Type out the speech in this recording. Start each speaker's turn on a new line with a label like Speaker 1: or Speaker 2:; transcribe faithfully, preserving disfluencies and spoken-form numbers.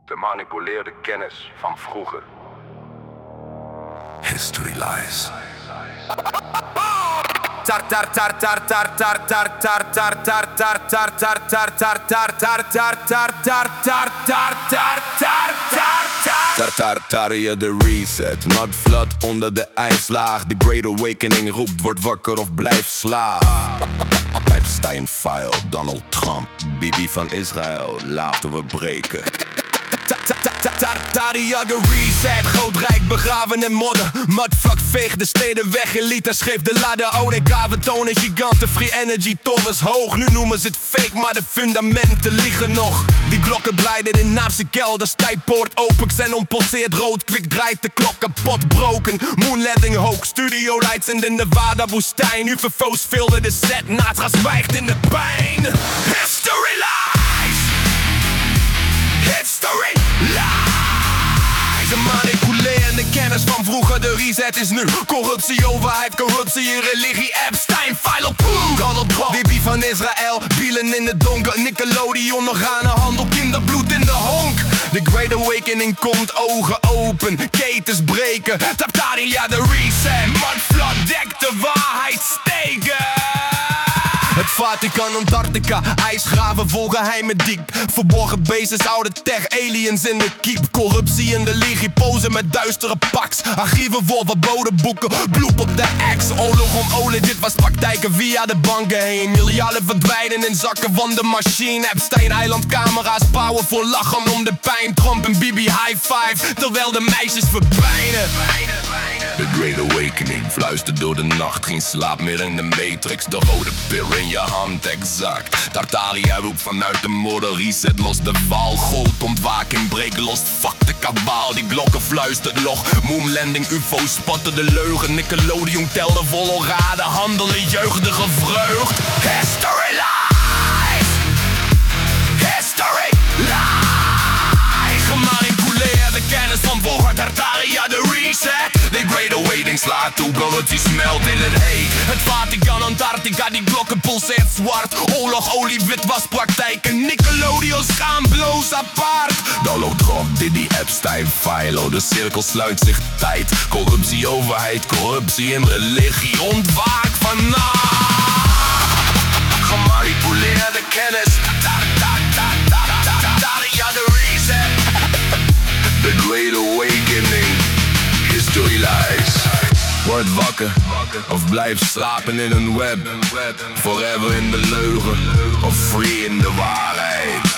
Speaker 1: Gemanipuleerde kennis van vroeger.
Speaker 2: History lies. Tartaria de reset, not flood onder de ijslaag. The Great Awakening roept, word wakker of blijf slaaf. Epstein file, Donald Trump, Bibi van Israël, laten we breken. Tartaria gereset, groot rijk begraven in modder. Mudfuck veeg de steden weg, elite schreef de ladder. O D K, we tonen giganten, free energy, torens hoog. Nu noemen ze het fake, maar de fundamenten liegen nog. Die klokken blijden in naamse kelders, tijdpoort open. Xenon pulseert rood, kwik draait de klok kapot broken. Moonletting hoog, studio lights in de Nevada woestijn. U V O's filden de set, Natra zwijgt in de pijn. History lies. History lies. Een manipulerende kennis van vroeger, de reset is nu. Corruptie, overheid, corruptie, religie, Epstein, file op Donald Trump, Bibi van Israël, bielen in het donker, Nickelodeon, organenhandel, kinderbloed in de honk. The Great Awakening komt, ogen open, ketens breken. Tartaria de reset, mudflood dekt de waarheid steken. Het Vatican, Antarctica, ijsgraven vol geheime diep. Verborgen bases, oude tech, aliens in de keep. Corruptie in de legie, posen met duistere paks. Archieven vol verboden boeken, bloed op de ex. Oorlog om olie, dit was praktijken via de banken heen. Miljarden verdwijnen in zakken van de machine. Epstein-eiland camera's, powerful lachen om de pijn. Trump en Bibi high five, terwijl de meisjes verdwijnen. The Great Awakening fluistert door de nacht. Geen slaap meer in de matrix, de rode pil in je hand exact. Tartaria roept vanuit de modder, reset los de val. Gold ontwaking, breken los, fuck de kabaal. Die blokken fluistert nog, moonlanding, U F O's spotten de leugen. Nickelodeon telde vol orade, handelen jeugdige vreugd. History lies. History lies. Gemanipuleerde kennis van vroeger, Tartaria de reset. The Great Awakening slaat toe, corruptie smelt in het heet. Het Vatican, Antarctica, die blokken pulseert zwart. Oorlog, olie, witwaspraktijken, Nickelodeon schaamloos apart. Donald Trump, Diddy, Epstein, Philo, de cirkel sluit zich tijd. Corruptie, overheid, corruptie in religie, ontwaak vannacht. Gemanipuleerde kennis, Tartaria de reset. The Great Awakening. History lies. Word wakker of blijf slapen in een web. Forever in de leugen of free in de waarheid.